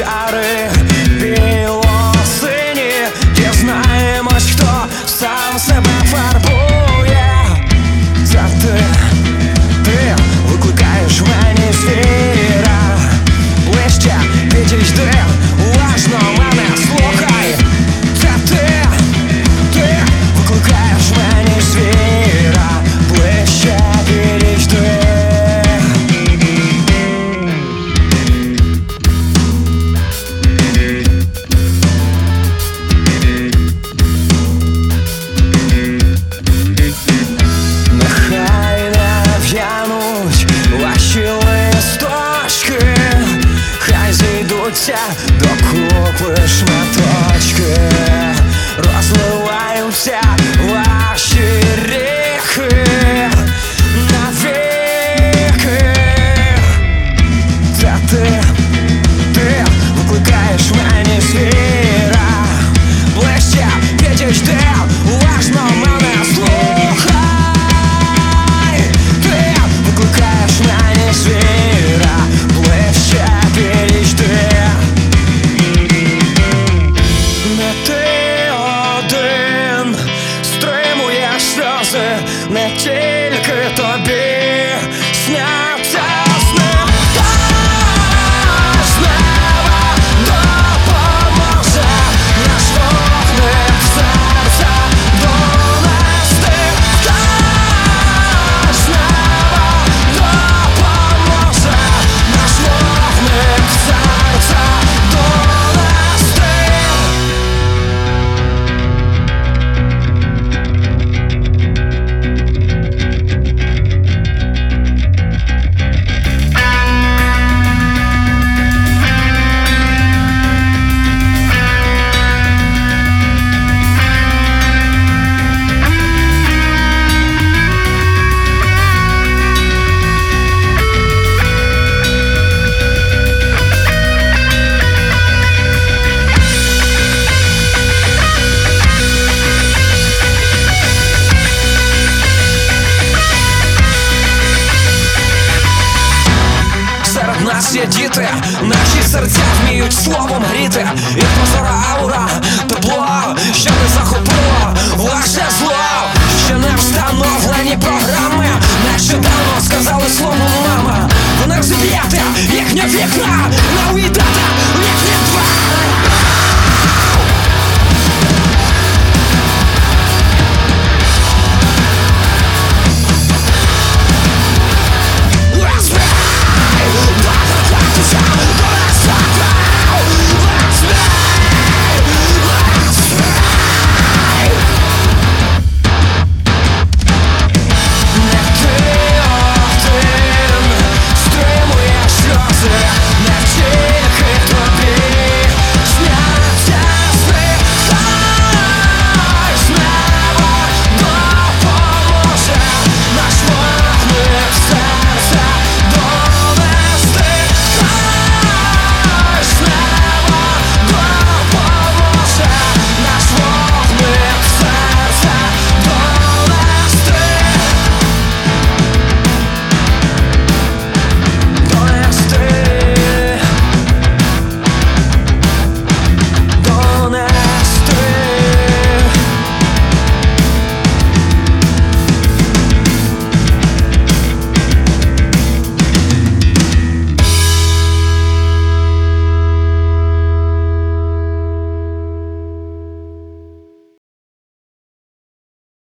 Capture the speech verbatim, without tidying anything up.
чари білосині, дізнаємось, хто сам себе фарбує. Це ти, ти викликаєш в мені звіра. Ближче підійди, уважно мене слухай. Це ти, ти викликаєш в мені звіра. Ближче підійди. Ваші листочки, хай зійдуться докупи шматочки, розливаються ваші ріки навіки. Це ти, ти викликаєш мені звіра. Ближче підійди, уважно мене слухай. Ти викликаєш мені звіра. Ближче підійди. Не ти один стримуєш сльози, не тільки тобі сняться сни. Хтось з неба допоможе наш вогник серця донести. Хтось з неба допоможе наш вогник серця донести. Серед нас є діти, наші серця вміють словом гріти. І прозора аура, тепло, що не захопило ваше зло. Ще не встановлені програми, нещодавно сказали слово мама. Вони розіб'єте їхні вікна, не уйдете в їхні двері.